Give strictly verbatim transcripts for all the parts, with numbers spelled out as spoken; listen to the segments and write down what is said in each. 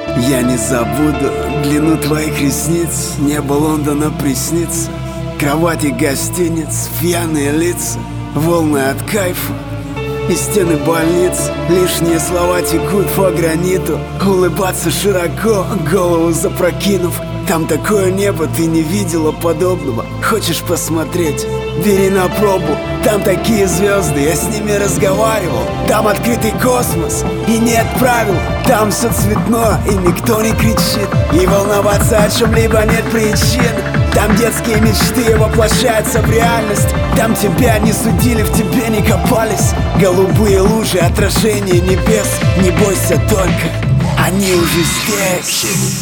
Я не забуду длину твоих ресниц. Небо Лондона приснится, кровати гостиниц, пьяные лица, волны от кайфа и стены больниц. Лишние слова текут по граниту. Улыбаться широко, голову запрокинув. Там такое небо, ты не видела подобного. Хочешь посмотреть? Бери на пробу. Там такие звезды, я с ними разговаривал. Там открытый космос и нет правил. Там все цветное и никто не кричит. И волноваться о чем-либо нет причин. Там детские мечты воплощаются в реальность. Там тебя не судили, в тебе не копались. Голубые лужи, отражение небес. Не бойся только, они уже здесь.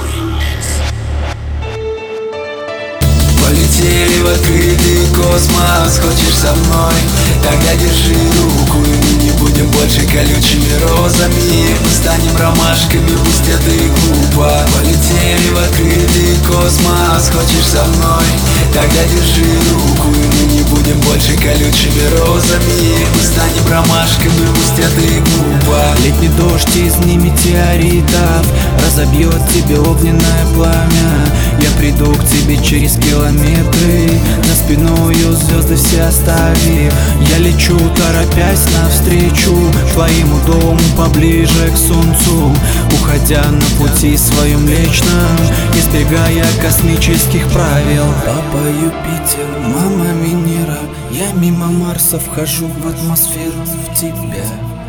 Полетели в открытый космос. Хочешь со мной? Тогда держи руку, и мы не будем больше колючими розами. Мы станем ромашками, пусть это и глупо. Полетели в открытый космос. Хочешь со мной? Тогда держи руку, и мы не будем больше колючими розами. Мы станем ромашками, пусть это и глупо. Летний дождь из метеоритов разобьет тебе огненное пламя. Я приду к тебе через километры, за спиною звезды все оставив. Я лечу, торопясь навстречу твоему дому, поближе к солнцу, уходя на пути своем млечном, избегая космических правил. Папа Юпитер, мама Венера, я мимо Марса вхожу в атмосферу в тебя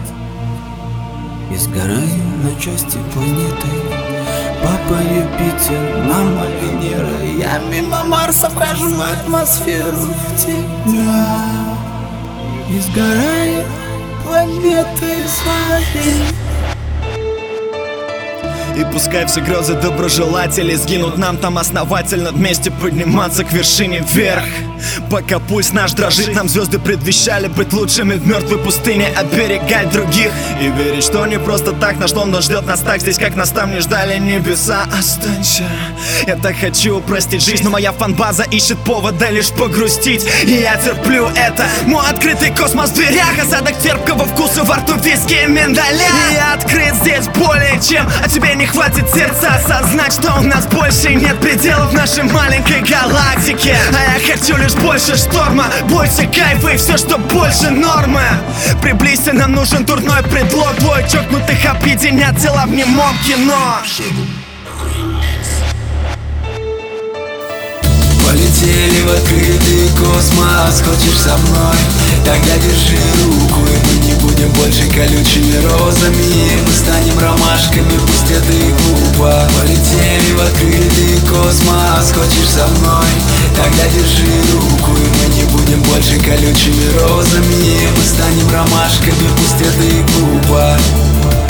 и сгораю на части планеты. Папа Юпитер, мама Венера, я мимо Марса вхожу в атмосферу в тебя и сгораю планеты своей. И пускай все грезы доброжелатели сгинут, нам там основательно вместе подниматься к вершине вверх. Пока пульс наш дрожит, нам звезды предвещали быть лучшими в мертвой пустыне, оберегать других и верить, что не просто так наш Лондон ждет нас так здесь, как нас там не ждали небеса. Останься, я так хочу упростить жизнь, но моя фанбаза ищет повода лишь погрустить, и я терплю это. Мой открытый космос в дверях, осадок терпкого вкуса во рту, виски и миндаля. И я открыт здесь более чем, а тебе не хватит сердца осознать, что у нас больше нет пределов в нашей маленькой галактике. А я хочу лишь больше шторма, больше кайфа и все, что больше нормы. Приблизься, нам нужен дурной предлог. Двое чокнутых объединят дела в немом кино. Полетели в открытый космос. Хочешь со мной? Тогда держи руку, и мы не будем больше колючими розами. Мы станем ромашками, пусть это и глупо. Полетели в открытый космос. Хочешь со мной? Тогда держи руку, и мы не будем больше колючими розами. Мы станем ромашками, пусть это и глупо.